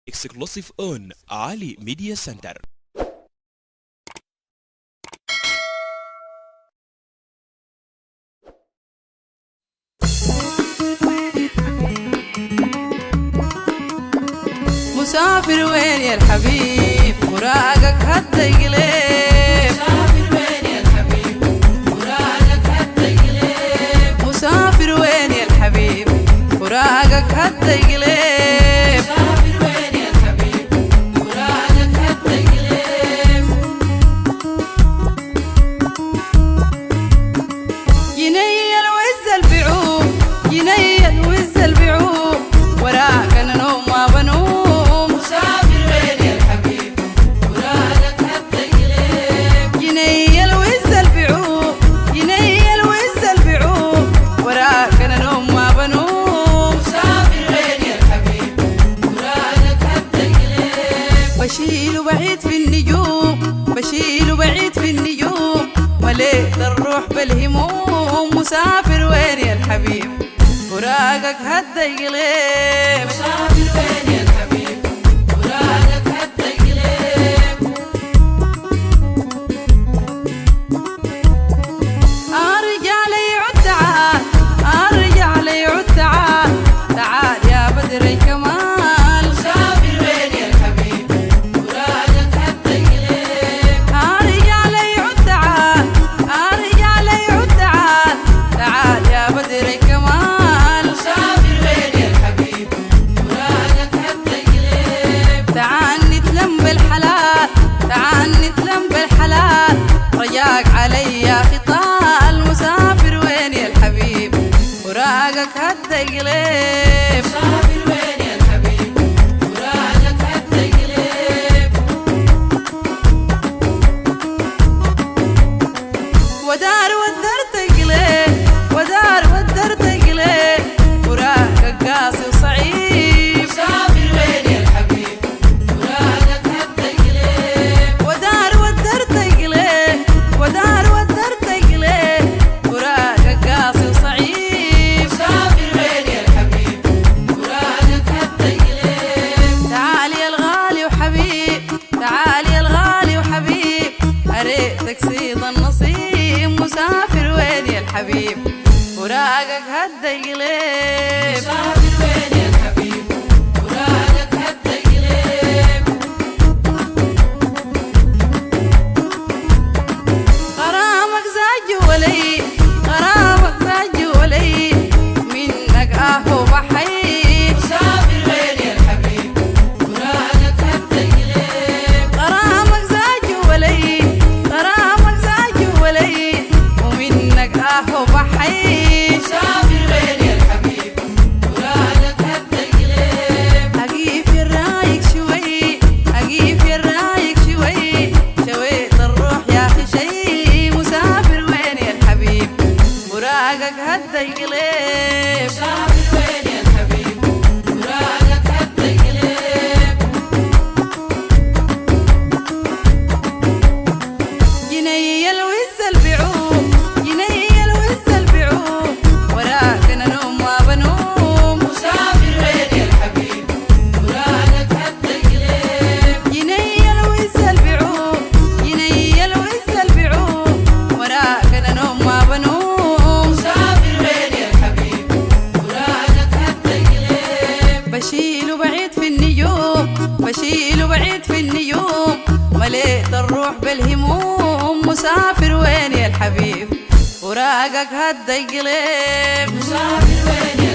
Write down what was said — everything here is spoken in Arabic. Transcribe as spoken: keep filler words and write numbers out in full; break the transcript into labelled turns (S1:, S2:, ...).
S1: Exclusive on Ali Media Center.
S2: مسافر وين يا الحبيب فراقك هدا يقلب. مسافر وين يا الحبيب فراقك هدا يقلب. مسافر وين يا الحبيب فراقك هدا يقلب. مسافر وين يا الحبيب فراقك هدا يقلب. ينيل وز البعوب ينيل وز البعوب وراك انا نوم ما بنوم. بشيل بعيد في النجوم بشيل بعيد في النجوم مليت الروح بالهموم. مسافر وين يا الحبيب فراقك هدا يقلب. مسافر وين يا الحبيب فراقك هدا يقلب. ارجع لي عد تعال ارجع لي عد تعال تعال يا بدر الكمال. رجاك علي خطال. مسافر وين يا الحبيب فراقك هدا يقلب. مسافر وين يا الحبيب فراقك هدا يقلب. ودار ودر تقلب ودار ودر تقلب فراقك قاسي وصعيب. مسافر وين يا الحبيب فراقك هدا يقلب. ودار ودر تقلب ودار ودر تقلب فراقك قاسي وصعيب. مسافر وين يا الحبيب فراقك هدا يقلب. تعال يا الغالي وحبيب تعال يا الغالي وحبيب اريتك صيد النصيب. مسافر وين يا الحبيب فراقك هدا يقلب. مسافر وين يا الحبيب فراقك هدا يقلب. غرامك زاج ولي غرامك زاج ولي منك اهو بحي. مسافر وين يا الحبيب فراقك هدا يقلب. غرامك زاج ولي غرامك زاج ولي ومنك اهو بحي. مسافر وين يا الحبيب فراقك هدا يقلب. اقيف الرايق شوي اقيف الرايق شوي شويت الروح يا اخي شي. مسافر وين يا الحبيب فراقك هدا يقلب. مسافر وين يا الحبيب فراقك هدا يقلب. ينيل وز البعوب ينيل وز البعوب وراك انا نوم ما بنوم. مسافر وين يا الحبيب فراقك هدا يقلب. ينيل وز البعوب ينيل وز البعوب وراك انا نوم ما بنوم. مسافر وين يا الحبيب فراقك هدا يقلب. بشيل بعيد في النجوم بشيل بعيد في النجوم مليت الروح بالهموم. مسافر وين يا الحبيب فراقك هدا يقلب. مسافر وين يا